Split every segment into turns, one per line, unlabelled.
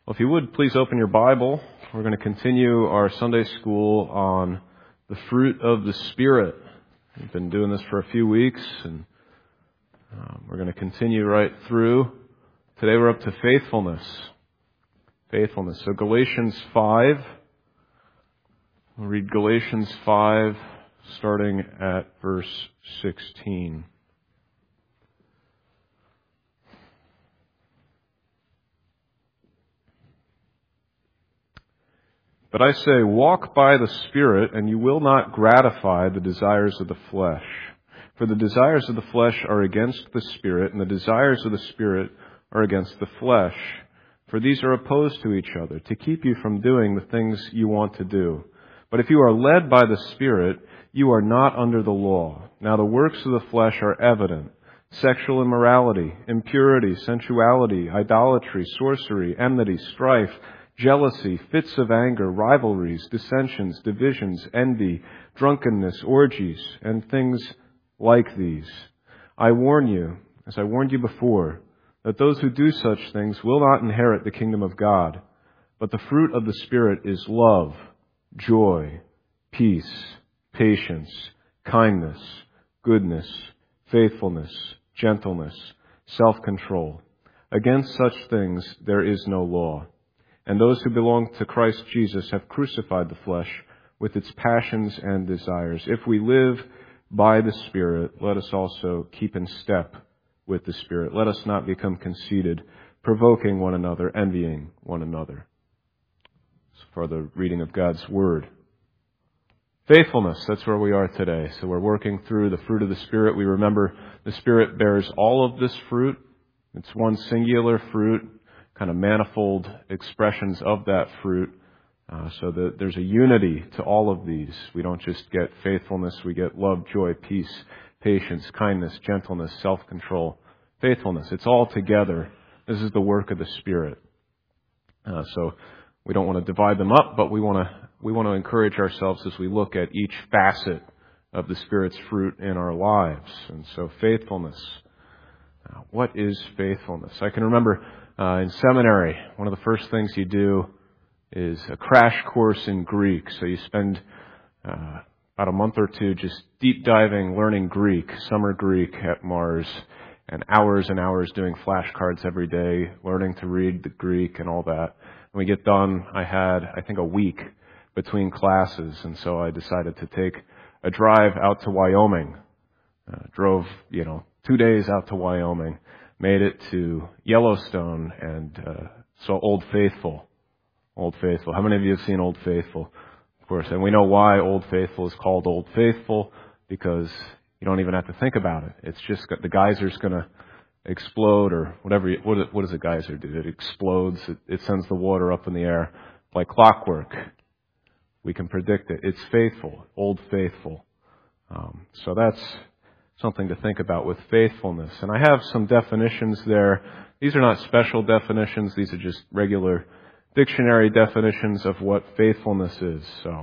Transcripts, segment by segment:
Well, if you would, please open your Bible. We're going to continue our Sunday school on the fruit of the Spirit. We've been doing this for a few weeks, and we're going to continue right through. Today we're up to faithfulness. Faithfulness. So Galatians 5. We'll read Galatians 5, starting at verse 16. But I say, walk by the Spirit, and you will not gratify the desires of the flesh. For the desires of the flesh are against the Spirit, and the desires of the Spirit are against the flesh. For these are opposed to each other, to keep you from doing the things you want to do. But if you are led by the Spirit, you are not under the law. Now the works of the flesh are evident: sexual immorality, impurity, sensuality, idolatry, sorcery, enmity, strife, jealousy, fits of anger, rivalries, dissensions, divisions, envy, drunkenness, orgies, and things like these. I warn you, as I warned you before, that those who do such things will not inherit the kingdom of God. But the fruit of the Spirit is love, joy, peace, patience, kindness, goodness, faithfulness, gentleness, self-control. Against such things there is no law. And those who belong to Christ Jesus have crucified the flesh with its passions and desires. If we live by the Spirit, let us also keep in step with the Spirit. Let us not become conceited, provoking one another, envying one another. For the reading of God's Word. Faithfulness, that's where we are today. So we're working through the fruit of the Spirit. We remember the Spirit bears all of this fruit. It's one singular fruit, kind of manifold expressions of that fruit. So that there's a unity to all of these. We don't just get faithfulness, we get love, joy, peace, patience, kindness, gentleness, self-control, faithfulness. It's all together. This is the work of the Spirit. So we don't want to divide them up, but we want to encourage ourselves as we look at each facet of the Spirit's fruit in our lives. And so faithfulness. What is faithfulness? I can remember in seminary, one of the first things you do is a crash course in Greek. So you spend about a month or two just deep diving, learning Greek, summer Greek at Mars, and hours doing flashcards every day, learning to read the Greek and all that. When we get done, I had, I think, a week between classes, and so I decided to take a drive out to Wyoming. Drove, 2 days out to Wyoming, made it to Yellowstone, and saw Old Faithful. Old Faithful. How many of you have seen Old Faithful? Of course, and we know why Old Faithful is called Old Faithful, because you don't even have to think about it. It's just the geyser's going to explode, or whatever. What does a geyser do? It explodes. It sends the water up in the air like clockwork. We can predict it. It's faithful, Old Faithful. So that's something to think about with faithfulness. And I have some definitions there. These are not special definitions. These are just regular dictionary definitions of what faithfulness is. So,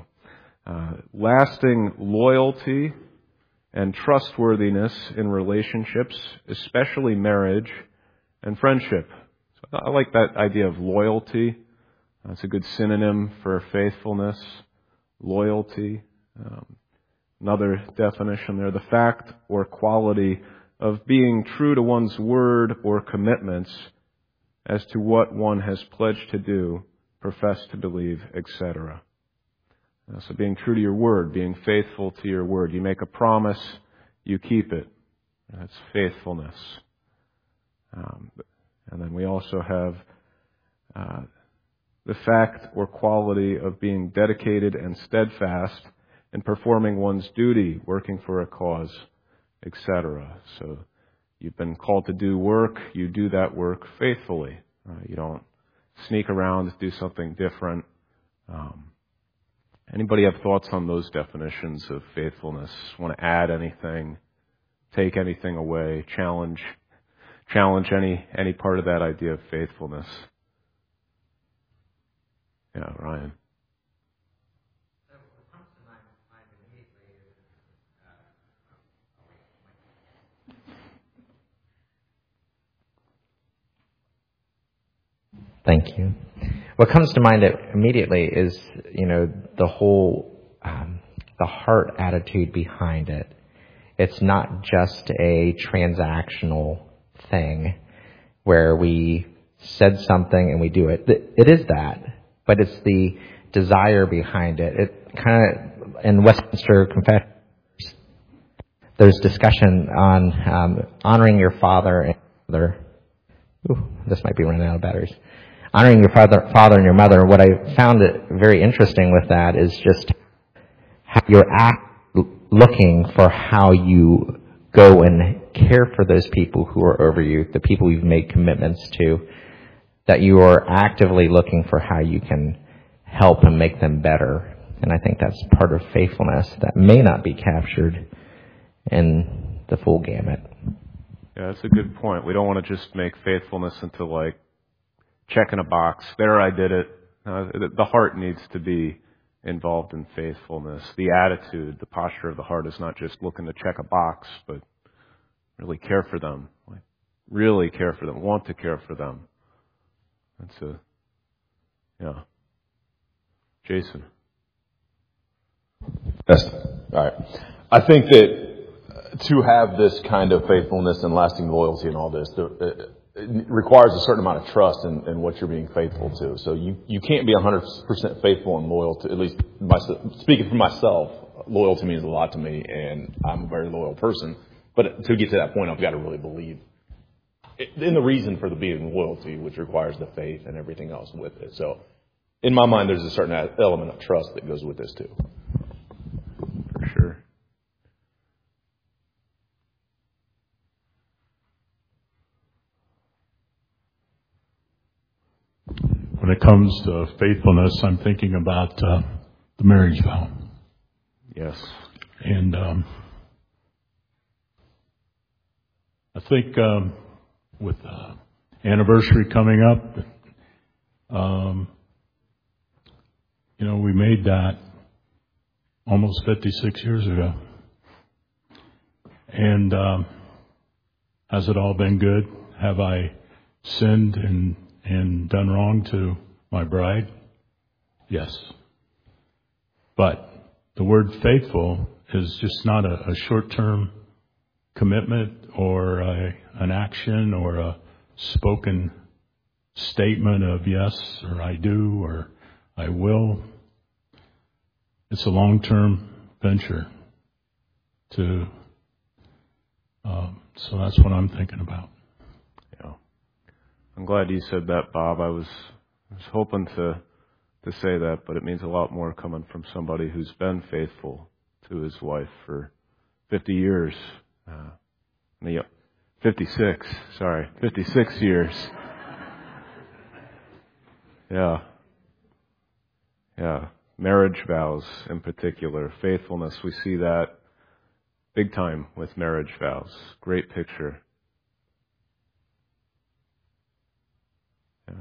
lasting loyalty and trustworthiness in relationships, especially marriage and friendship. So I like that idea of loyalty. That's a good synonym for faithfulness. Loyalty. Another definition there, the fact or quality of being true to one's word or commitments as to what one has pledged to do, profess to believe, etc. So being true to your word, being faithful to your word. You make a promise, you keep it. That's faithfulness. And then we also have the fact or quality of being dedicated and steadfast in performing one's duty, working for a cause, etc. So you've been called to do work, you do that work faithfully. You don't sneak around, do something different. Anybody have thoughts on those definitions of faithfulness? Want to add anything, take anything away, challenge any part of that idea of faithfulness? Yeah, Ryan.
Thank you. What comes to mind immediately is, the whole, the heart attitude behind it. It's not just a transactional thing where we said something and we do it. It is that, but it's the desire behind it. It kind of, in Westminster Confession, there's discussion on honoring your father and mother. Ooh, this might be running out of batteries. Honoring your father and your mother. What I found very interesting with that is just how you're looking for how you go and care for those people who are over you, the people you've made commitments to, that you are actively looking for how you can help and make them better. And I think that's part of faithfulness that may not be captured in the full gamut.
Yeah, that's a good point. We don't want to just make faithfulness into like checking a box. There, I did it. The heart needs to be involved in faithfulness. The attitude, the posture of the heart is not just looking to check a box, but really care for them. Like, really care for them. Want to care for them. Yeah. Jason.
Yes. All right. I think that to have this kind of faithfulness and lasting loyalty and all this, it requires a certain amount of trust in what you're being faithful to. So you can't be 100% faithful and loyal to, at least speaking for myself, loyalty means a lot to me, and I'm a very loyal person. But to get to that point, I've got to really believe in the reason for the being loyalty, which requires the faith and everything else with it. So in my mind, there's a certain element of trust that goes with this too.
For sure.
When it comes to faithfulness, I'm thinking about the marriage vow.
Yes.
And I think with anniversary coming up, we made that almost 56 years ago. And has it all been good? Have I sinned and done wrong to my bride? Yes. But the word faithful is just not a short-term commitment or an action or a spoken statement of yes or I do or I will. It's a long-term venture so that's what I'm thinking about.
Yeah. I'm glad you said that, Bob. I was hoping to say that, but it means a lot more coming from somebody who's been faithful to his wife for 50 years. 56 years. Yeah. Marriage vows in particular. Faithfulness, we see that big time with marriage vows. Great picture. Yeah.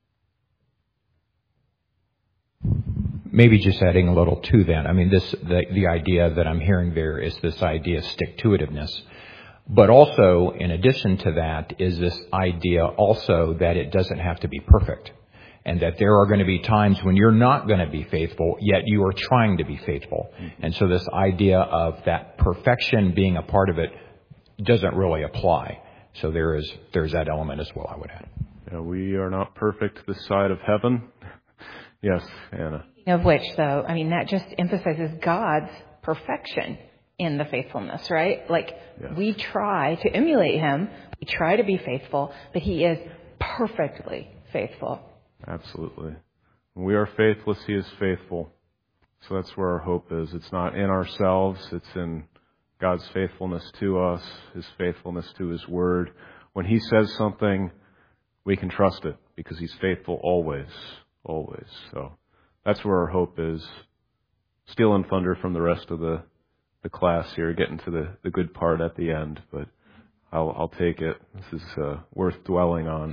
Maybe just adding a little to that. I mean, the idea that I'm hearing there is this idea of stick-to-itiveness. But also, in addition to that, is this idea also that it doesn't have to be perfect. And that there are going to be times when you're not going to be faithful, yet you are trying to be faithful. Mm-hmm. And so this idea of that perfection being a part of it doesn't really apply. So there's that element as well, I would add.
Yeah, we are not perfect this side of heaven. Yes, Anna.
Of which, though, I mean, that just emphasizes God's perfection in the faithfulness, right? Like, yes. We try to emulate Him. We try to be faithful, but He is perfectly faithful.
Absolutely. When we are faithless, He is faithful. So that's where our hope is. It's not in ourselves. It's in God's faithfulness to us, His faithfulness to His Word. When He says something, we can trust it because He's faithful always. Always. So that's where our hope is. Stealing thunder from the rest of the class here, getting to the good part at the end, but I'll take it. This is worth dwelling on.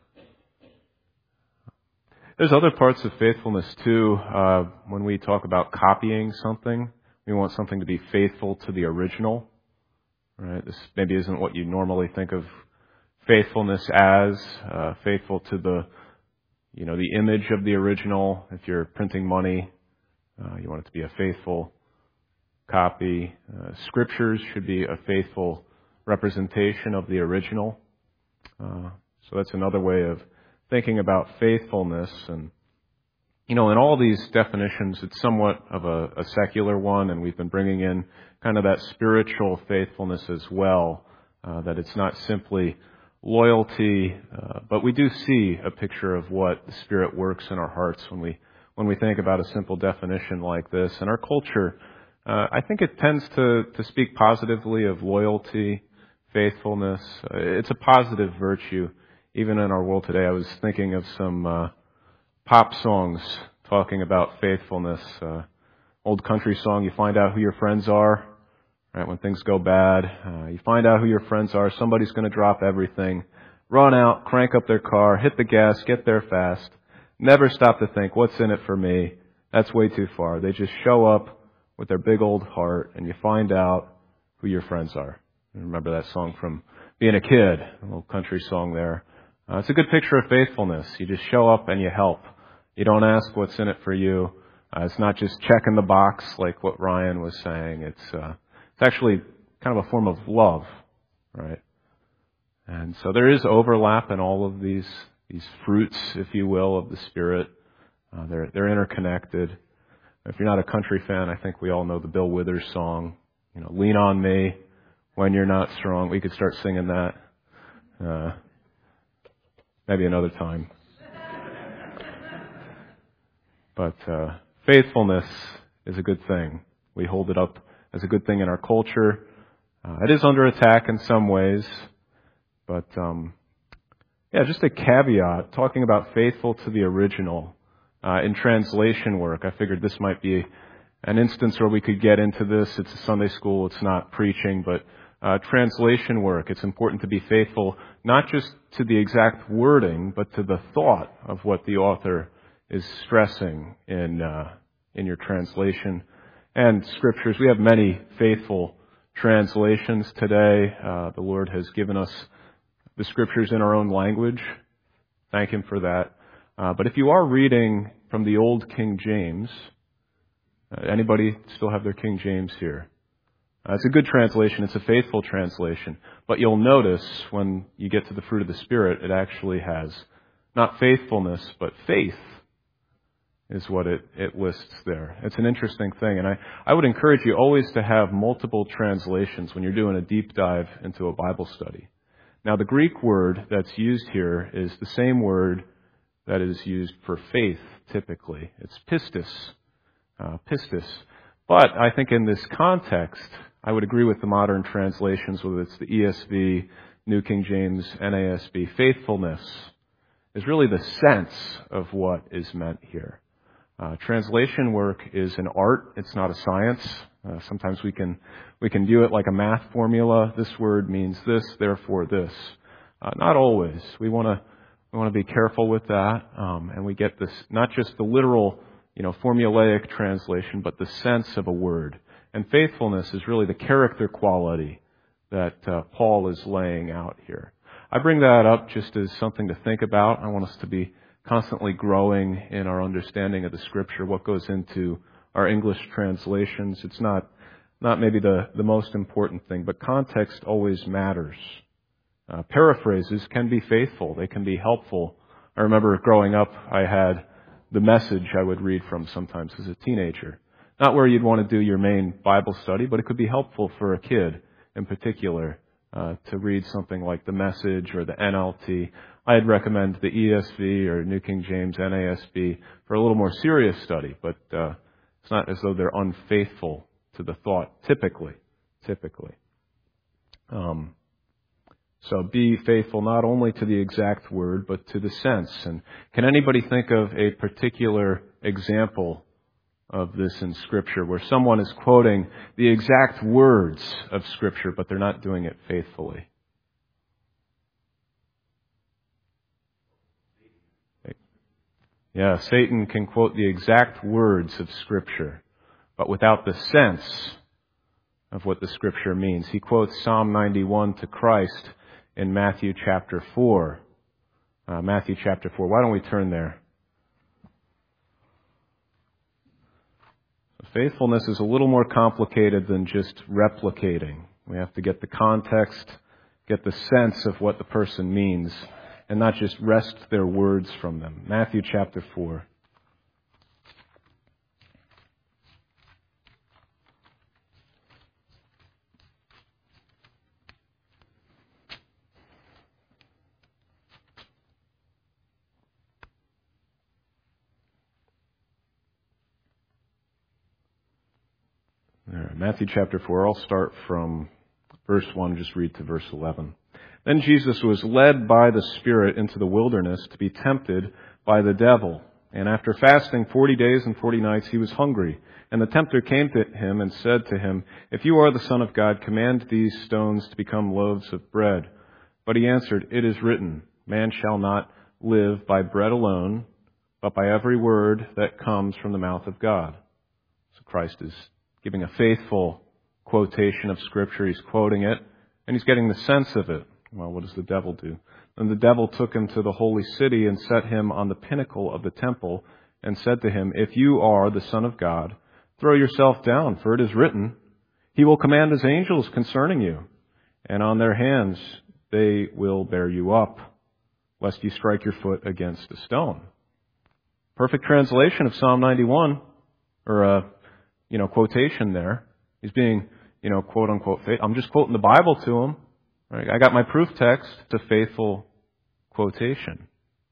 There's other parts of faithfulness too. When we talk about copying something, we want something to be faithful to the original. Right? This maybe isn't what you normally think of faithfulness as. Faithful to the image of the original. If you're printing money, you want it to be a faithful copy. Scriptures should be a faithful representation of the original. So that's another way of thinking about faithfulness. And, in all these definitions, it's somewhat of a secular one, and we've been bringing in kind of that spiritual faithfulness as well, that it's not simply loyalty, but we do see a picture of what the Spirit works in our hearts when we think about a simple definition like this. And our culture, I think it tends to speak positively of loyalty, faithfulness. It's a positive virtue, even in our world today. I was thinking of some pop songs talking about faithfulness. Old country song, you find out who your friends are, right? When things go bad, you find out who your friends are. Somebody's going to drop everything, run out, crank up their car, hit the gas, get there fast, never stop to think, what's in it for me? That's way too far. They just show up with their big old heart, and you find out who your friends are. Remember that song from being a kid, a little country song there. It's a good picture of faithfulness. You just show up and you help. You don't ask what's in it for you. It's not just checking the box like what Ryan was saying. It's actually kind of a form of love, right? And so there is overlap in all of these fruits, if you will, of the Spirit. They're interconnected. If you're not a country fan, I think we all know the Bill Withers song, Lean on Me when you're not strong. We could start singing that. Maybe another time. But faithfulness is a good thing. We hold it up as a good thing in our culture. It is under attack in some ways. But, just a caveat, talking about faithful to the original. In translation work, I figured this might be an instance where we could get into this. It's a Sunday school, it's not preaching, but translation work, it's important to be faithful not just to the exact wording, but to the thought of what the author is stressing in your translation. And scriptures, we have many faithful translations today. The Lord has given us the scriptures in our own language. Thank Him for that. But if you are reading from the old King James, anybody still have their King James here? It's a good translation. It's a faithful translation. But you'll notice when you get to the fruit of the Spirit, it actually has not faithfulness, but faith is what it lists there. It's an interesting thing. And I would encourage you always to have multiple translations when you're doing a deep dive into a Bible study. Now, the Greek word that's used here is the same word that is used for faith, typically. It's pistis. Pistis. But I think in this context, I would agree with the modern translations, whether it's the ESV, New King James, NASB. Faithfulness is really the sense of what is meant here. Translation work is an art. It's not a science. Sometimes we can view it like a math formula. This word means this, therefore this. Not always. We want to be careful with that, and we get this not just the literal, formulaic translation, but the sense of a word. And faithfulness is really the character quality that Paul is laying out here. I bring that up just as something to think about. I want us to be constantly growing in our understanding of the Scripture, what goes into our English translations. It's not maybe the most important thing, but context always matters. Paraphrases can be faithful. They can be helpful. I remember growing up, I had the Message I would read from sometimes as a teenager. Not where you'd want to do your main Bible study, but it could be helpful for a kid in particular to read something like the Message or the NLT. I'd recommend the ESV or New King James, NASB for a little more serious study, but it's not as though they're unfaithful to the thought, typically. So be faithful not only to the exact word, but to the sense. And can anybody think of a particular example of this in Scripture where someone is quoting the exact words of Scripture, but they're not doing it faithfully? Yeah, Satan can quote the exact words of Scripture, but without the sense of what the Scripture means. He quotes Psalm 91 to Christ in Matthew chapter 4. Matthew chapter 4. Why don't we turn there Faithfulness is a little more complicated than just replicating. We have to get the context, get the sense of what the person means, and not just wrest their words from them. Matthew chapter 4. Matthew chapter 4, I'll start from verse 1, just read to verse 11. Then Jesus was led by the Spirit into the wilderness to be tempted by the devil. And after fasting 40 days and 40 nights, he was hungry. And the tempter came to him and said to him, "If you are the Son of God, command these stones to become loaves of bread." But he answered, "It is written, man shall not live by bread alone, but by every word that comes from the mouth of God." So Christ is giving a faithful quotation of Scripture. He's quoting it, and he's getting the sense of it. Well, what does the devil do? And the devil took him to the holy city and set him on the pinnacle of the temple and said to him, "If you are the Son of God, throw yourself down, for it is written, He will command His angels concerning you, and on their hands they will bear you up, lest you strike your foot against a stone." Perfect translation of Psalm 91, or quotation there. He's being, quote unquote, I'm just quoting the Bible to him. Right? I got my proof text. It's a faithful quotation.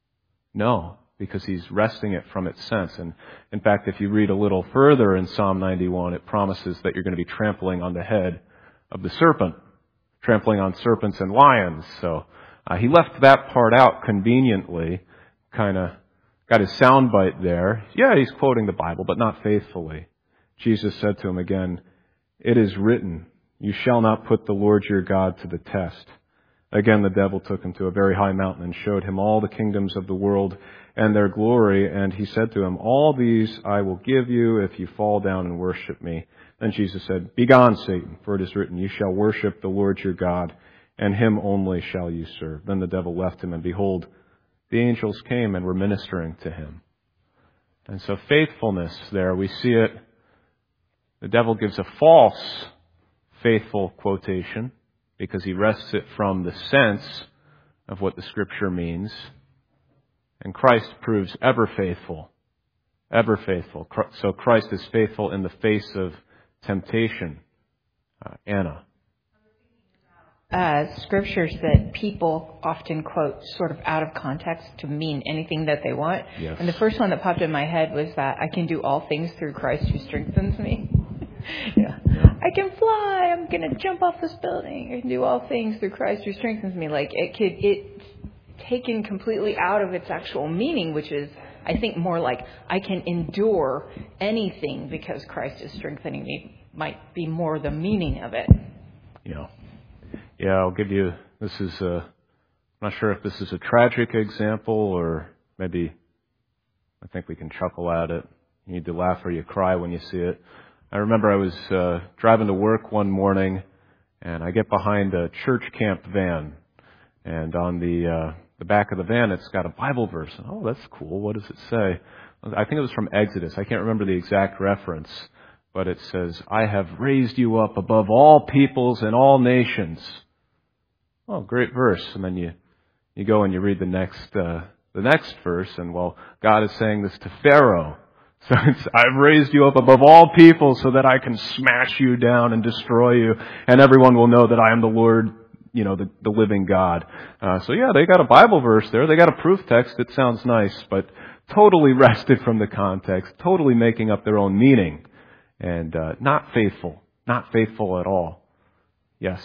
No, because he's wresting it from its sense. And in fact, if you read a little further in Psalm 91, it promises that you're going to be trampling on the head of the serpent, trampling on serpents and lions. So he left that part out conveniently, kind of got his soundbite there. Yeah, he's quoting the Bible, but not faithfully. Jesus said to him again, "It is written, you shall not put the Lord your God to the test." Again, the devil took him to a very high mountain and showed him all the kingdoms of the world and their glory. And he said to him, "All these I will give you if you fall down and worship me." Then Jesus said, "Begone, Satan, for it is written, you shall worship the Lord your God, and Him only shall you serve." Then the devil left him, and behold, the angels came and were ministering to him. And so faithfulness there, we see it. The devil gives a false faithful quotation because he wrests it from the sense of what the Scripture means. And Christ proves ever faithful. Ever faithful. So Christ is faithful in the face of temptation. Anna.
Scriptures that people often quote sort of out of context to mean anything that they want.
Yes.
And the first one that popped in my head was that I can do all things through Christ who strengthens me. Yeah. I can fly. I'm going to jump off this building. I can do all things through Christ who strengthens me. Like it's taken completely out of its actual meaning, which is, I think, more like I can endure anything because Christ is strengthening me, might be more the meaning of it.
Yeah, I'll give you, I'm not sure if this is a tragic example or maybe I think we can chuckle at it. You need to laugh or you cry when you see it. I remember I was driving to work one morning, and I get behind a church camp van, and on the back of the van it's got a Bible verse. And, oh, that's cool. What does it say? I think it was from Exodus. I can't remember the exact reference, but it says, "I have raised you up above all peoples and all nations." Oh, great verse. And then you go and you read the next verse, and God is saying this to Pharaoh. So I've raised you up above all people so that I can smash you down and destroy you, and everyone will know that I am the Lord, the living God. So yeah, they got a Bible verse there. They got a proof text. It sounds nice, but totally wrested from the context, totally making up their own meaning, and not faithful at all. Yes.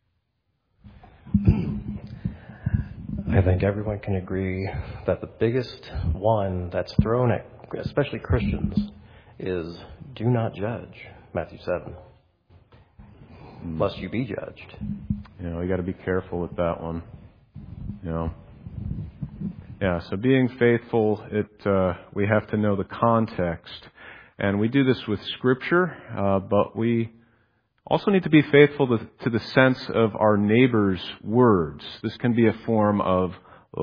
I think everyone can agree that the biggest one that's thrown at especially Christians is do not judge, Matthew 7, lest you be judged.
We got to be careful with that one. Yeah, so being faithful, we have to know the context. And we do this with Scripture, but we also need to be faithful to the sense of our neighbor's words. This can be a form of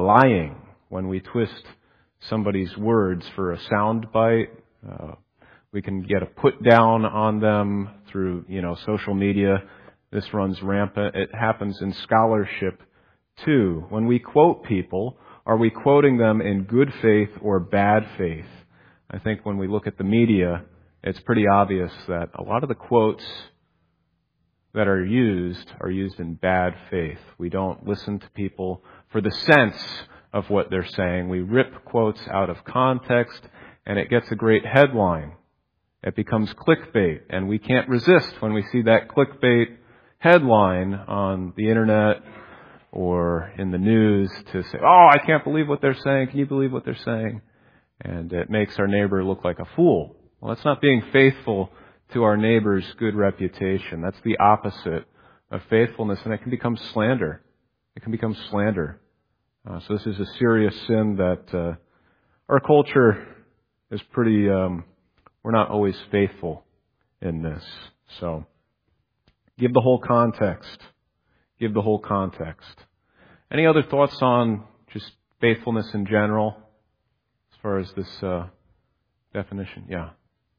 lying when we twist somebody's words for a sound bite. We can get a put down on them through, social media. This runs rampant. It happens in scholarship too. When we quote people, are we quoting them in good faith or bad faith? I think when we look at the media, it's pretty obvious that a lot of the quotes that are used in bad faith. We don't listen to people for the sense of what they're saying. We rip quotes out of context, and it gets a great headline. It becomes clickbait, and we can't resist when we see that clickbait headline on the internet or in the news to say, oh, I can't believe what they're saying. Can you believe what they're saying? And it makes our neighbor look like a fool. Well, that's not being faithful to our neighbor's good reputation. That's the opposite of faithfulness, and it can become slander. It can become slander. So this is a serious sin that our culture is pretty, we're not always faithful in this. So give the whole context. Give the whole context. Any other thoughts on just faithfulness in general as far as this definition? Yeah.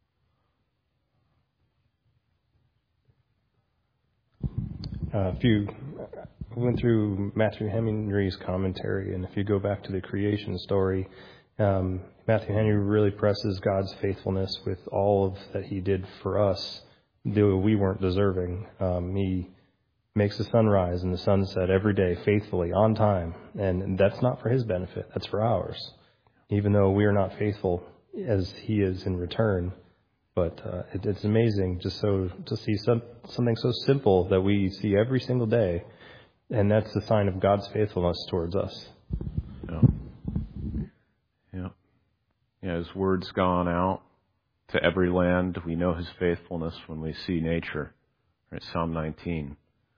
If you went through Matthew Henry's commentary, and if you go back to the creation story, Matthew Henry really presses God's faithfulness with all of that He did for us, though we weren't deserving. He makes the sun rise and the sun set every day faithfully on time, and that's not for His benefit; that's for ours. Even though we are not faithful as He is in return. But it's amazing just to see something so simple that we see every single day, and that's the sign of God's faithfulness towards us.
Yeah, His word's gone out to every land. We know His faithfulness when we see nature. Right, Psalm 19.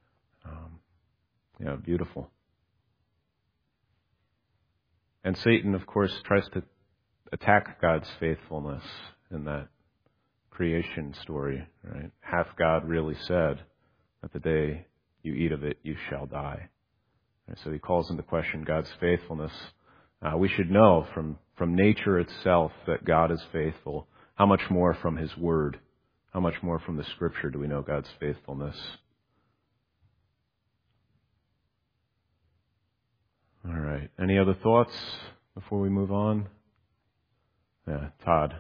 Beautiful. And Satan, of course, tries to attack God's faithfulness in that creation story, right? Hath God really said that the day you eat of it, you shall die? Right, so he calls into question God's faithfulness. We should know from nature itself that God is faithful. How much more from His Word? How much more from the Scripture do we know God's faithfulness? All right. Any other thoughts before we move on? Yeah, Todd.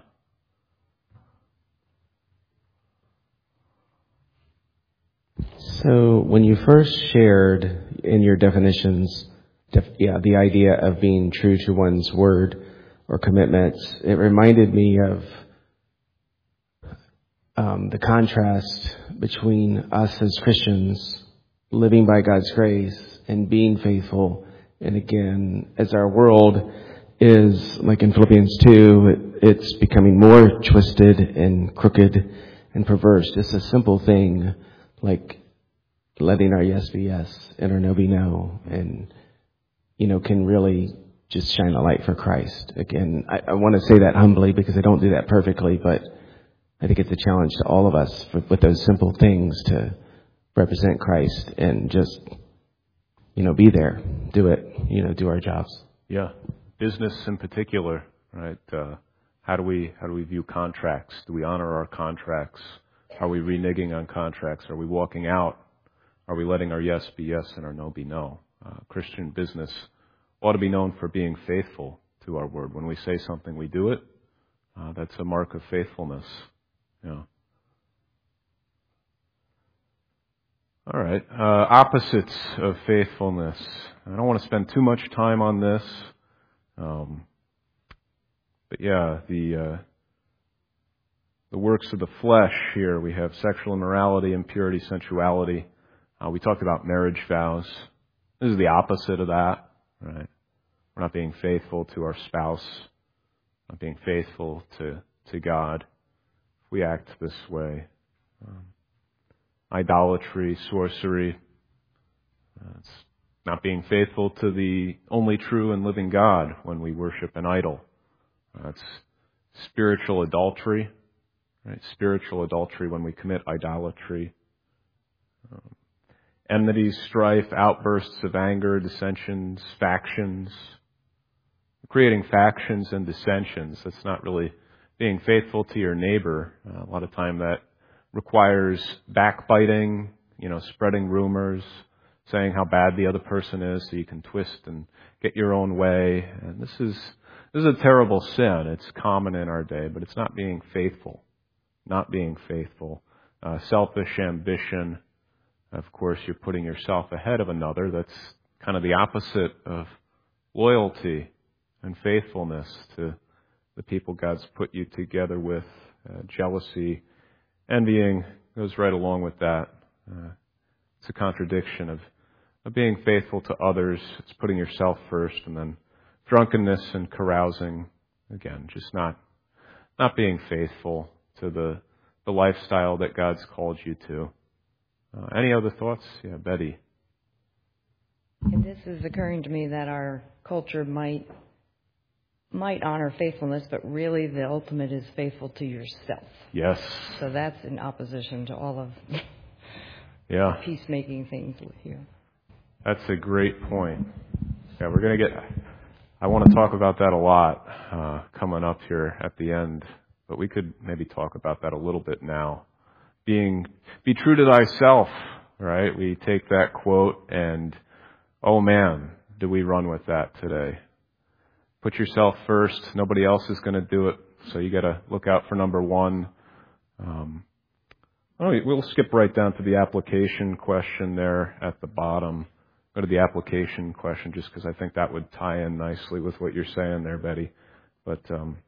So when you first shared in your definitions, the idea of being true to one's word or commitments, it reminded me of the contrast between us as Christians living by God's grace and being faithful. And again, as our world is, like in Philippians 2, it's becoming more twisted and crooked and perverse. Just a simple thing like letting our yes be yes and our no be no, and can really just shine a light for Christ. Again, I want to say that humbly because I don't do that perfectly, but I think it's a challenge to all of us with those simple things to represent Christ and just be there, do it, do our jobs.
Yeah, business in particular, right? How do we view contracts? Do we honor our contracts? Are we reneging on contracts? Are we walking out? Are we letting our yes be yes and our no be no? Christian business ought to be known for being faithful to our word. When we say something, we do it. That's a mark of faithfulness. Yeah. All right. Opposites of faithfulness. I don't want to spend too much time on this. But yeah, the works of the flesh here, we have sexual immorality, impurity, sensuality. We talked about marriage vows. This is the opposite of that, right? We're not being faithful to our spouse, not being faithful to God. If we act this way. Idolatry, sorcery. It's not being faithful to the only true and living God when we worship an idol. It's spiritual adultery, right? Spiritual adultery when we commit idolatry. Enmity, strife, outbursts of anger, dissensions, factions. Creating factions and dissensions, that's not really being faithful to your neighbor. A lot of time that requires backbiting, spreading rumors, saying how bad the other person is so you can twist and get your own way. And this is a terrible sin. It's common in our day, but it's not being faithful. Not being faithful. Selfish ambition. Of course, you're putting yourself ahead of another. That's kind of the opposite of loyalty and faithfulness to the people God's put you together with. Jealousy, envying goes right along with that. It's a contradiction of being faithful to others. It's putting yourself first, and then drunkenness and carousing. Again, just not being faithful to the lifestyle that God's called you to. Any other thoughts? Yeah, Betty.
And this is occurring to me that our culture might honor faithfulness, but really the ultimate is faithful to yourself.
Yes.
So that's in opposition to all of
the
peacemaking things here.
That's a great point. Yeah, we're going to I want to talk about that a lot coming up here at the end, but we could maybe talk about that a little bit now. Be true to thyself, right? We take that quote and, oh man, do we run with that today. Put yourself first. Nobody else is going to do it, so you got to look out for number one. We'll skip right down to the application question there at the bottom. Go to the application question just because I think that would tie in nicely with what you're saying there, Betty. But,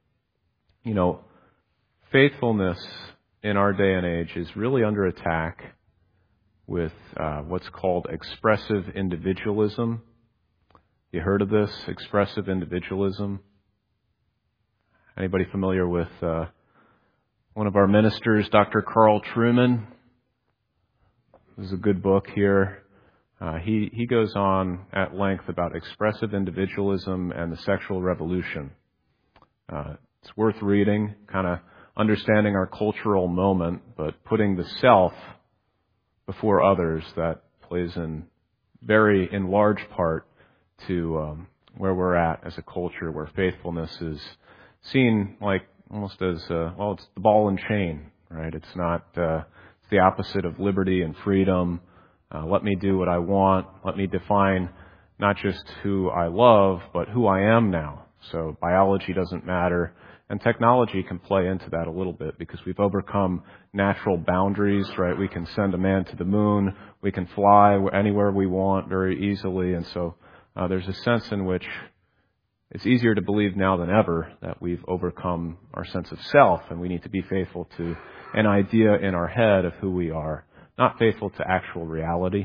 faithfulness in our day and age is really under attack with what's called expressive individualism. You heard of this? Expressive individualism? Anybody familiar with one of our ministers, Dr. Carl Trueman? This is a good book here. He goes on at length about expressive individualism and the sexual revolution. It's worth reading, kind of understanding our cultural moment, but putting the self before others, that plays in large part to where we're at as a culture, where faithfulness is seen like almost as it's the ball and chain, right? It's not it's the opposite of liberty and freedom. Let me do what I want. Let me define not just who I love, but who I am now. So biology doesn't matter. And technology can play into that a little bit because we've overcome natural boundaries, right? We can send a man to the moon. We can fly anywhere we want very easily. And so there's a sense in which it's easier to believe now than ever that we've overcome our sense of self, and we need to be faithful to an idea in our head of who we are, not faithful to actual reality.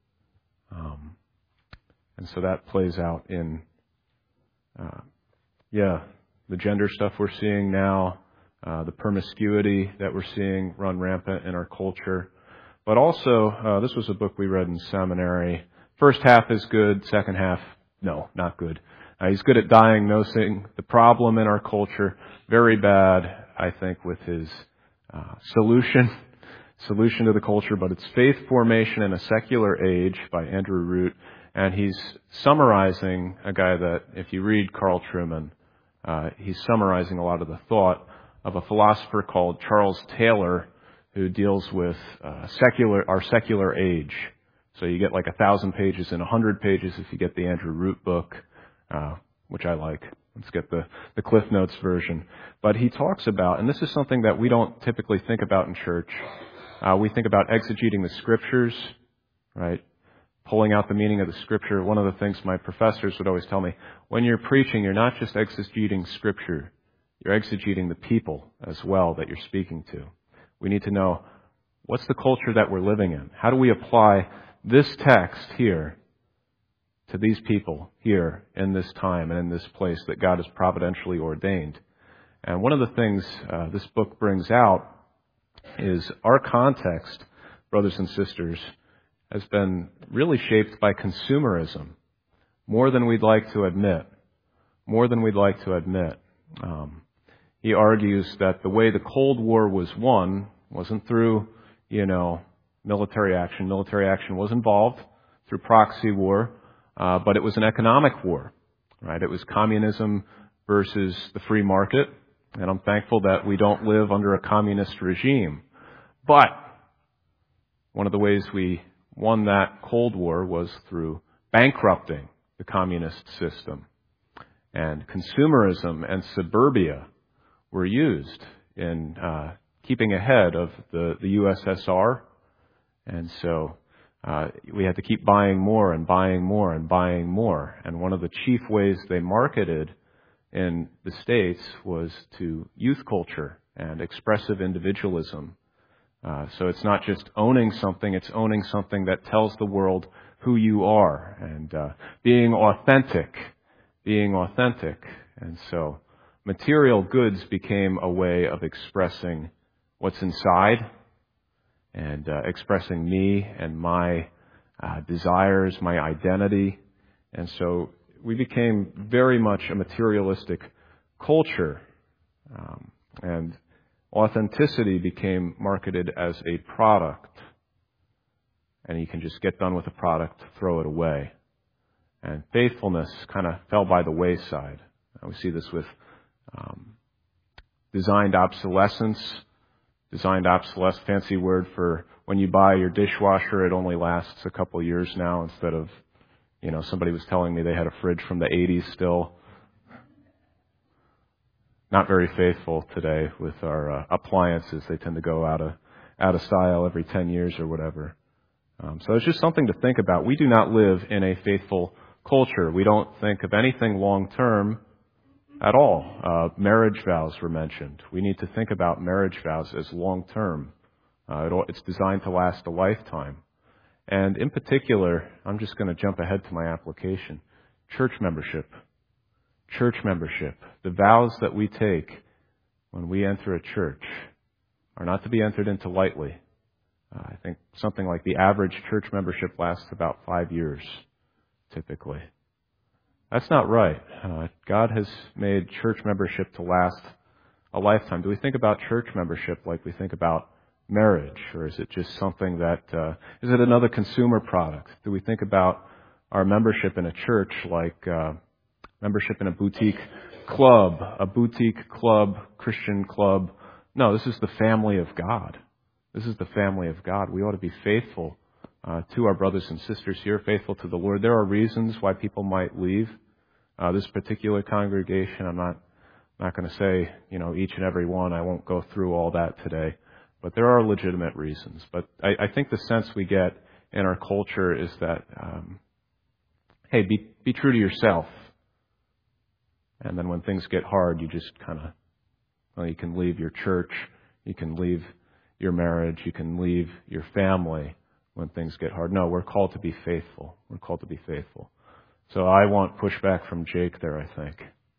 And so that plays out in, the gender stuff we're seeing now, the promiscuity that we're seeing run rampant in our culture. But also, this was a book we read in seminary. First half is good, second half, no, not good. He's good at diagnosing the problem in our culture. Very bad, I think, with his solution to the culture, but it's Faith Formation in a Secular Age by Andrew Root. And he's summarizing a guy that, if you read Carl Trueman, he's summarizing a lot of the thought of a philosopher called Charles Taylor, who deals with our secular age. So you get like 1,000 pages and 100 pages if you get the Andrew Root book, which I like. Let's get the Cliff Notes version. But he talks about, and this is something that we don't typically think about in church, we think about exegeting the Scriptures, right? Pulling out the meaning of the Scripture. One of the things my professors would always tell me, when you're preaching, you're not just exegeting Scripture, you're exegeting the people as well that you're speaking to. We need to know, what's the culture that we're living in? How do we apply this text here to these people here in this time and in this place that God has providentially ordained? And one of the things this book brings out is our context, brothers and sisters, has been really shaped by consumerism more than we'd like to admit. He argues that the way the Cold War was won wasn't through, military action. Military action was involved through proxy war, but it was an economic war, right? It was communism versus the free market. And I'm thankful that we don't live under a communist regime. But one of the ways we won that Cold War was through bankrupting the communist system. And consumerism and suburbia were used in keeping ahead of the USSR. And so we had to keep buying more and buying more and buying more. And one of the chief ways they marketed in the States was to youth culture and expressive individualism. So it's not just owning something, it's owning something that tells the world who you are and being authentic. And so material goods became a way of expressing what's inside and expressing me and my desires, my identity. And so we became very much a materialistic culture. And authenticity became marketed as a product. And you can just get done with a product, throw it away. And faithfulness kind of fell by the wayside. We see this with designed obsolescence. Designed obsolescence, fancy word for when you buy your dishwasher, it only lasts a couple years now instead of, somebody was telling me they had a fridge from the 80s still. Not very faithful today with our appliances. They tend to go out of style every 10 years or whatever. So it's just something to think about. We do not live in a faithful culture. We don't think of anything long term at all. Marriage vows were mentioned. We need to think about marriage vows as long term. It's designed to last a lifetime. And in particular, I'm just going to jump ahead to my application. Church membership. The vows that we take when we enter a church are not to be entered into lightly. I think something like the average church membership lasts about 5 years, typically. That's not right. God has made church membership to last a lifetime. Do we think about church membership like we think about marriage? Or is it just something that, is it another consumer product? Do we think about our membership in a church like membership in a boutique club, Christian club? No, this is the family of God. We ought to be faithful to our brothers and sisters here, faithful to the Lord. There are reasons why people might leave this particular congregation. I'm not going to say, each and every one. I won't go through all that today. But there are legitimate reasons. But I think the sense we get in our culture is that, hey, be true to yourself. And then when things get hard, you just you can leave your church, you can leave your marriage, you can leave your family when things get hard. No, we're called to be faithful. So I want pushback from Jake there, I think.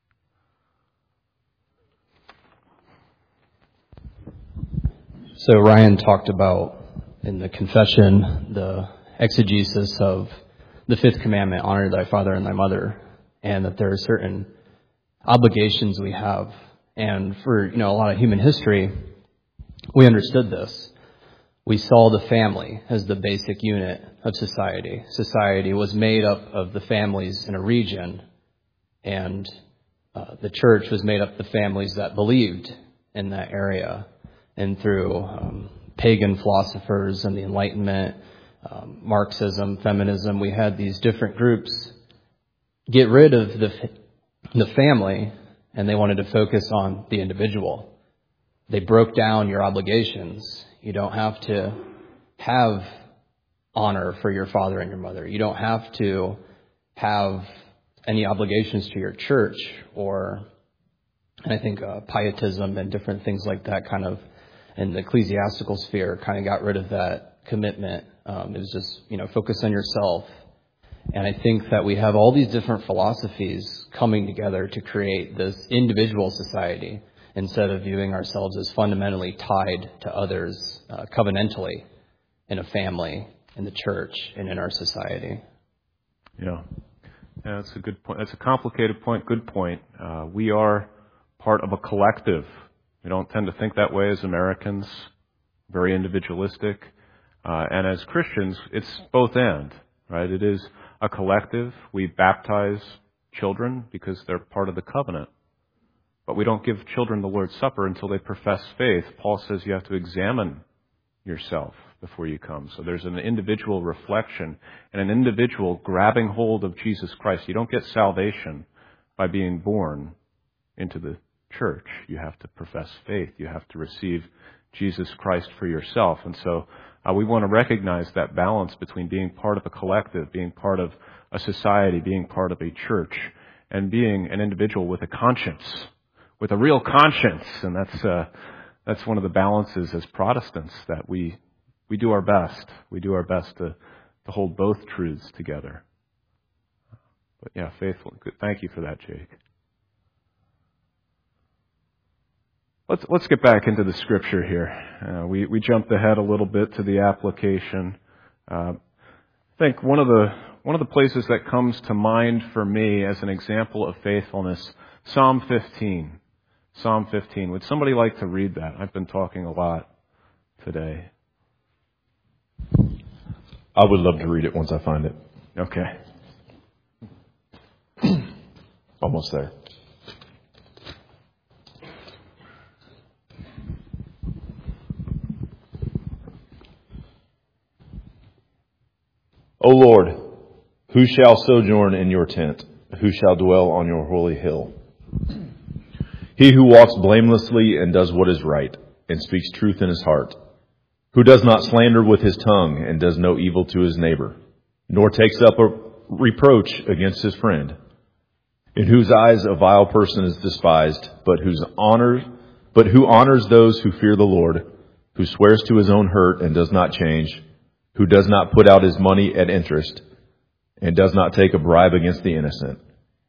So Ryan talked about in the confession the exegesis of the fifth commandment, honor thy father and thy mother, and that there are certain obligations we have. And for a lot of human history, we understood this. We saw the family as the basic unit of society. Society was made up of the families in a region, and the church was made up of the families that believed in that area. And through pagan philosophers and the Enlightenment, Marxism, feminism, we had these different groups get rid of the family, and they wanted to focus on the individual. They broke down your obligations. You don't have to have honor for your father and your mother. You don't have to have any obligations to your church, and I think pietism and different things like that in the ecclesiastical sphere kind of got rid of that commitment. It was just, focus on yourself. And I think that we have all these different philosophies coming together to create this individual society instead of viewing ourselves as fundamentally tied to others covenantally in a family, in the church, and in our society.
Yeah, that's a good point. That's a complicated point. Good point. We are part of a collective. We don't tend to think that way as Americans, very individualistic. And as Christians, it's both and, right? It is a collective. We baptize children because they're part of the covenant. But we don't give children the Lord's Supper until they profess faith. Paul says you have to examine yourself before you come. So there's an individual reflection and an individual grabbing hold of Jesus Christ. You don't get salvation by being born into the church. You have to profess faith. You have to receive Jesus Christ for yourself. And so we want to recognize that balance between being part of a collective, being part of a society, being part of a church, and being an individual with a conscience, with a real conscience. And that's one of the balances as Protestants, that we do our best. We do our best to hold both truths together. But yeah, faithful. Good. Thank you for that, Jake. Let's get back into the scripture here. We jumped ahead a little bit to the application. I think one of the places that comes to mind for me as an example of faithfulness, Psalm 15. Psalm 15. Would somebody like to read that? I've been talking a lot today.
I would love to read it once I find it.
Okay.
Almost there. O Lord, who shall sojourn in your tent? Who shall dwell on your holy hill? He who walks blamelessly and does what is right, and speaks truth in his heart, who does not slander with his tongue, and does no evil to his neighbor, nor takes up a reproach against his friend, in whose eyes a vile person is despised, but who honors those who fear the Lord, who swears to his own hurt and does not change, who does not put out his money at interest, and does not take a bribe against the innocent.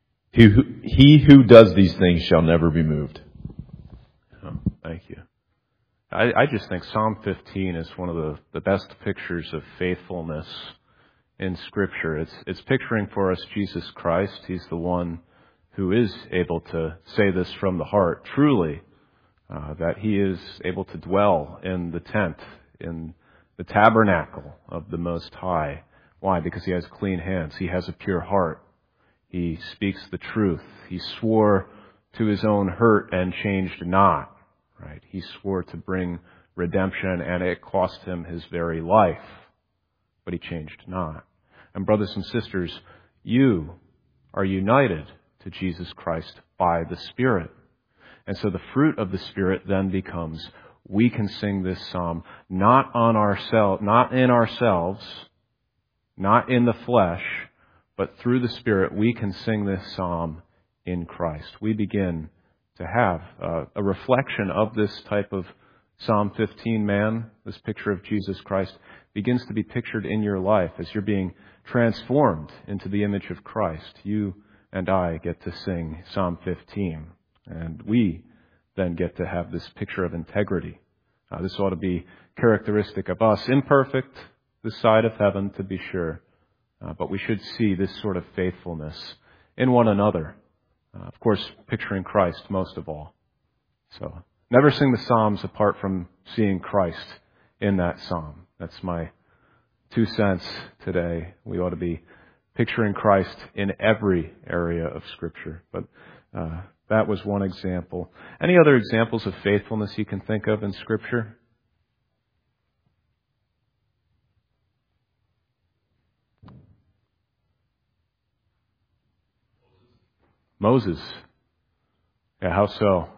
He who does these things shall never be moved.
Oh, thank you. I just think Psalm 15 is one of the best pictures of faithfulness in Scripture. It's picturing for us Jesus Christ. He's the one who is able to say this from the heart, truly, that he is able to dwell in the tent, in the tabernacle of the Most High. Why? Because he has clean hands. He has a pure heart. He speaks the truth. He swore to his own hurt and changed not. Right? He swore to bring redemption, and it cost him his very life. But he changed not. And brothers and sisters, you are united to Jesus Christ by the Spirit. And so the fruit of the Spirit then becomes, we can sing this psalm not in ourselves, not in the flesh, but through the Spirit we can sing this psalm in Christ. We begin to have a reflection of this type of Psalm 15 man, this picture of Jesus Christ, begins to be pictured in your life as you're being transformed into the image of Christ. You and I get to sing Psalm 15, and we then get to have this picture of integrity. This ought to be characteristic of us, imperfect this side of heaven, to be sure, but we should see this sort of faithfulness in one another. Of course, picturing Christ most of all. So, never sing the Psalms apart from seeing Christ in that psalm. That's my 2 cents today. We ought to be picturing Christ in every area of Scripture. But that was one example. Any other examples of faithfulness you can think of in Scripture? Moses. Yeah, how so?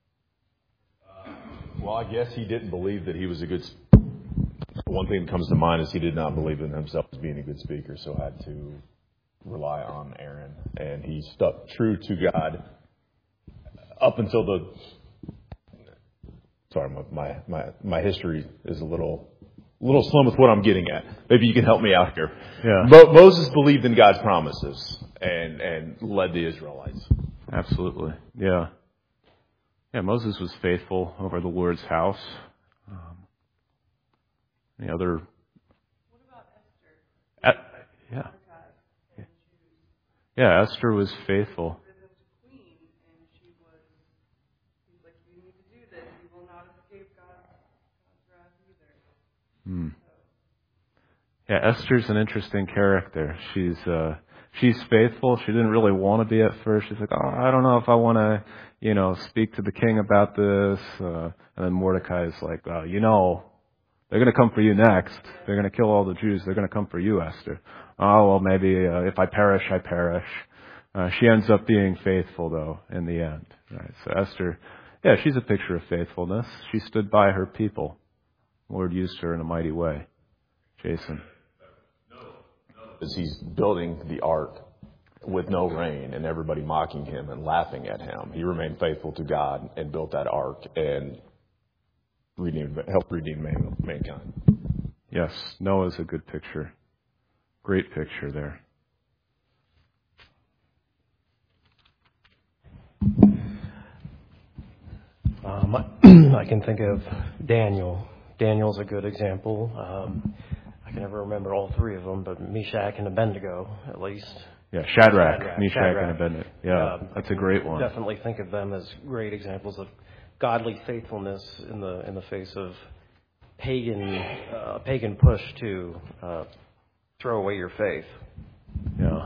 Well, I guess he didn't believe that he was a good. One thing that comes to mind is he did not believe in himself as being a good speaker, so had to rely on Aaron, and he stuck true to God up until the. Sorry, my history is a little slim with what I'm getting at. Maybe you can help me out here.
Yeah.
Moses believed in God's promises and led the Israelites.
Absolutely. Yeah. Yeah, Moses was faithful over the Lord's house. Any other?
What about Esther?
Yeah. Yeah, Esther was faithful.
Queen, and he's like, you need to do this. You will not escape God's wrath either.
Yeah, Esther's an interesting character. she's faithful. She didn't really want to be at first. She's like, oh, I don't know if I want to, speak to the king about this. And then Mordecai is like, they're going to come for you next. They're going to kill all the Jews. They're going to come for you, Esther. Oh, well, maybe if I perish, I perish. She ends up being faithful, though, in the end. Right? So Esther, she's a picture of faithfulness. She stood by her people. The Lord used her in a mighty way. Jason.
As he's building the ark with no rain and everybody mocking him and laughing at him, he remained faithful to God and built that ark and helped redeem mankind.
Yes, Noah's a good picture. Great picture there.
I can think of Daniel. Daniel's a good example. I can never remember all three of them, but Meshach and Abednego, at least.
Yeah, Shadrach, Meshach, and Abednego. Yeah, that's a great one.
Definitely think of them as great examples of godly faithfulness in the face of pagan push to throw away your faith.
Yeah.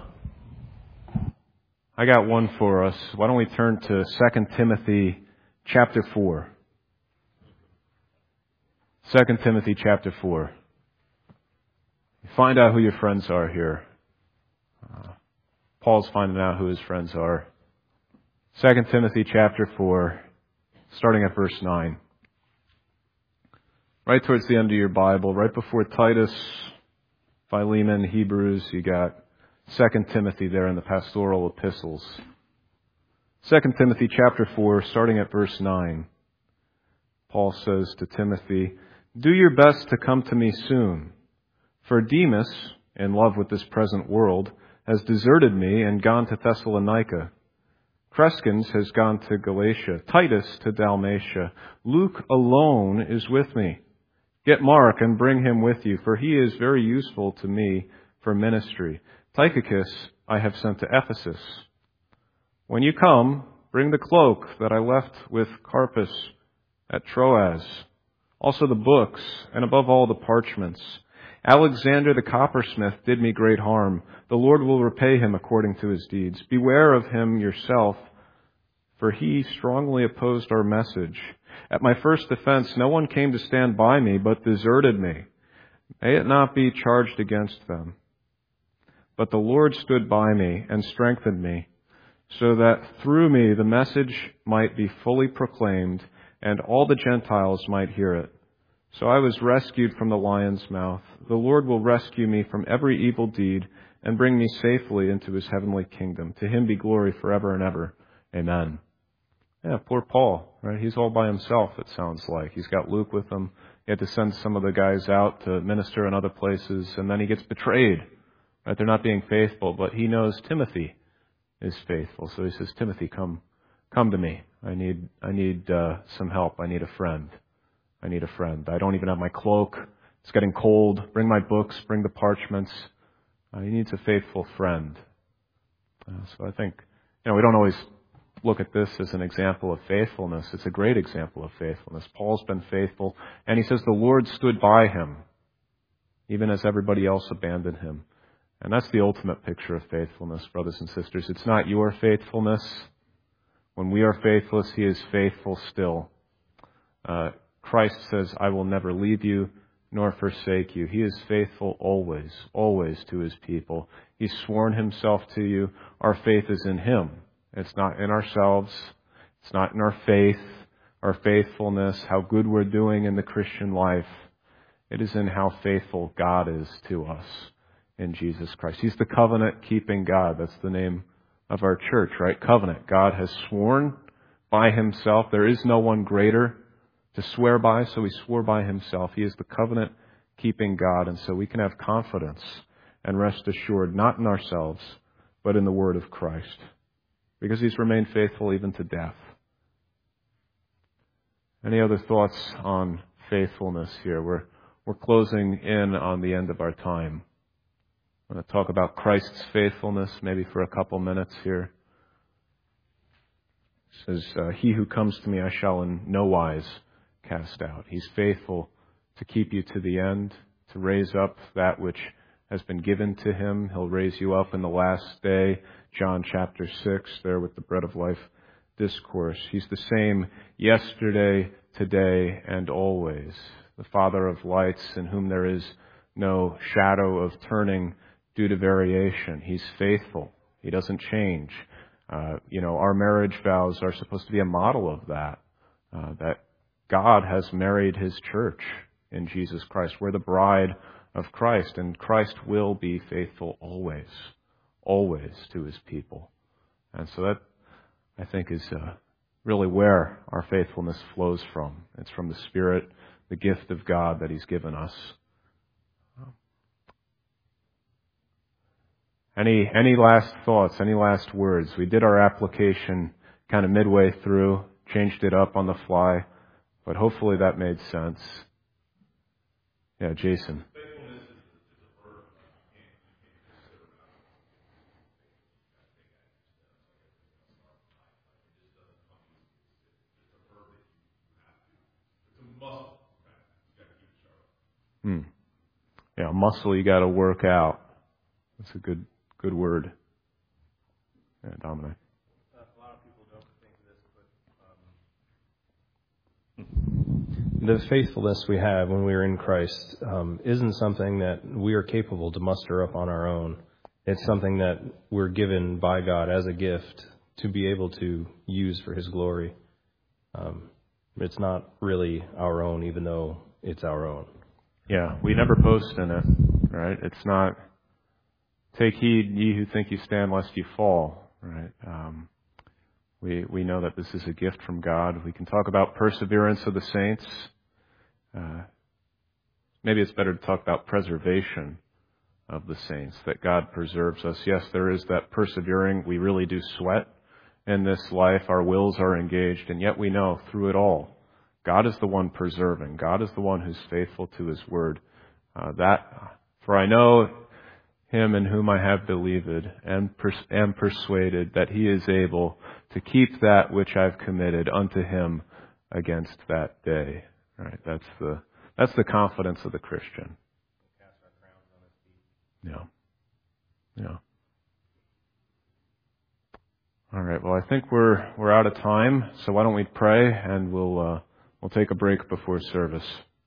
I got one for us. Why don't we turn to 2 Timothy chapter 4. 2 Timothy chapter 4. Find out who your friends are here. Paul's finding out who his friends are. 2 Timothy chapter 4, starting at verse 9. Right towards the end of your Bible, right before Titus, Philemon, Hebrews, you got 2 Timothy there in the pastoral epistles. 2 Timothy chapter 4, starting at verse 9. Paul says to Timothy, "Do your best to come to me soon. For Demas, in love with this present world, has deserted me and gone to Thessalonica. Crescens has gone to Galatia, Titus to Dalmatia. Luke alone is with me. Get Mark and bring him with you, for he is very useful to me for ministry. Tychicus I have sent to Ephesus. When you come, bring the cloak that I left with Carpus at Troas, also the books, and above all the parchments. Alexander the coppersmith did me great harm. The Lord will repay him according to his deeds. Beware of him yourself, for he strongly opposed our message. At my first defense, no one came to stand by me, but deserted me. May it not be charged against them. But the Lord stood by me and strengthened me, so that through me the message might be fully proclaimed, and all the Gentiles might hear it. So I was rescued from the lion's mouth. The Lord will rescue me from every evil deed and bring me safely into his heavenly kingdom. To him be glory forever and ever. Amen." Yeah, poor Paul, right? He's all by himself, it sounds like. He's got Luke with him. He had to send some of the guys out to minister in other places, and then he gets betrayed. Right? They're not being faithful, but he knows Timothy is faithful. So he says, "Timothy, come to me. I need some help. I need a friend. I need a friend. I don't even have my cloak. It's getting cold. Bring my books. Bring the parchments." He needs a faithful friend. So I think, we don't always look at this as an example of faithfulness. It's a great example of faithfulness. Paul's been faithful, and he says the Lord stood by him, even as everybody else abandoned him. And that's the ultimate picture of faithfulness, brothers and sisters. It's not your faithfulness. When we are faithless, he is faithful still. Christ says, "I will never leave you nor forsake you." He is faithful always, always to his people. He's sworn himself to you. Our faith is in him. It's not in ourselves. It's not in our faith, our faithfulness, how good we're doing in the Christian life. It is in how faithful God is to us in Jesus Christ. He's the covenant-keeping God. That's the name of our church, right? Covenant. God has sworn by himself. There is no one greater to swear by, so he swore by himself. He is the covenant-keeping God, and so we can have confidence and rest assured, not in ourselves, but in the word of Christ, because he's remained faithful even to death. Any other thoughts on faithfulness here? We're closing in on the end of our time. I'm going to talk about Christ's faithfulness maybe for a couple minutes here. It says, "He who comes to me I shall in no wise cast out." He's faithful to keep you to the end, to raise up that which has been given to him. He'll raise you up in the last day. John chapter 6, there with the bread of life discourse. He's the same yesterday, today, and always. The Father of lights, in whom there is no shadow of turning due to variation. He's faithful. He doesn't change. Our marriage vows are supposed to be a model of that. That God has married His church in Jesus Christ. We're the bride of Christ, and Christ will be faithful always, always to His people. And so that, I think, is really where our faithfulness flows from. It's from the Spirit, the gift of God that He's given us. Any last thoughts, any last words? We did our application kind of midway through, changed it up on the fly, but hopefully that made sense. Yeah, Jason. Yeah, muscle you got to work out. That's a good word. Yeah, Dominic.
A lot of people don't think of this, but the faithfulness we have when we are in Christ isn't something that we are capable to muster up on our own. It's something that we're given by God as a gift to be able to use for His glory. It's not really our own, even though it's our own.
Yeah, we never boast in it, right? It's not, take heed, ye who think you stand, lest you fall, right? We know that this is a gift from God. We can talk about perseverance of the saints. Maybe it's better to talk about preservation of the saints, that God preserves us. Yes, there is that persevering. We really do sweat in this life. Our wills are engaged, and yet we know through it all, God is the one preserving. God is the one who's faithful to His word. For I know Him in whom I have believed, and am persuaded that He is able to keep that which I've committed unto Him against that day. Right? That's the confidence of the Christian. Yeah. All right. Well, I think we're out of time. So why don't we pray, and we'll take a break before service.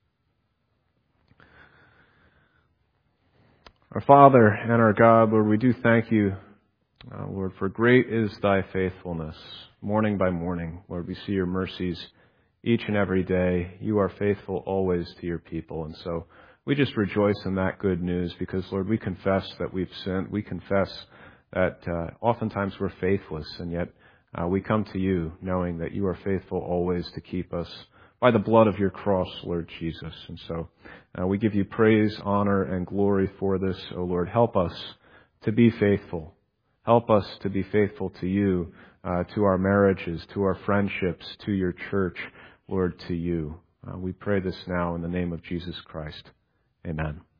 Our Father and our God, Lord, we do thank You, Lord, for great is Thy faithfulness. Morning by morning, Lord, we see Your mercies each and every day. You are faithful always to Your people. And so we just rejoice in that good news because, Lord, we confess that we've sinned. We confess that oftentimes we're faithless, and yet we come to You knowing that You are faithful always to keep us by the blood of Your cross, Lord Jesus. And so we give You praise, honor, and glory for this. Oh, Lord, help us to be faithful. Help us to be faithful to You, to our marriages, to our friendships, to Your church, Lord, to You. We pray this now in the name of Jesus Christ. Amen.